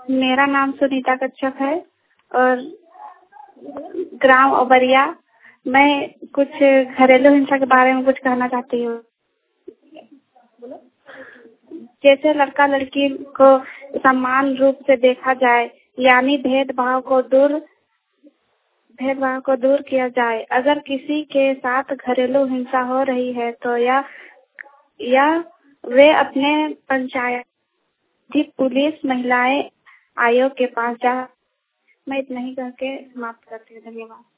मेरा नाम सुनीता कच्छप है और ग्राम ओबरिया। मैं कुछ घरेलू हिंसा के बारे में कुछ कहना चाहती हूँ। जैसे लड़का लड़की को समान रूप से देखा जाए, यानी भेदभाव को दूर किया जाए। अगर किसी के साथ घरेलू हिंसा हो रही है तो या वे अपने पंचायत, पुलिस, महिलाएं आयोग के पास जा। मैं इतना ही कह के समाप्त करती हूँ। धन्यवाद।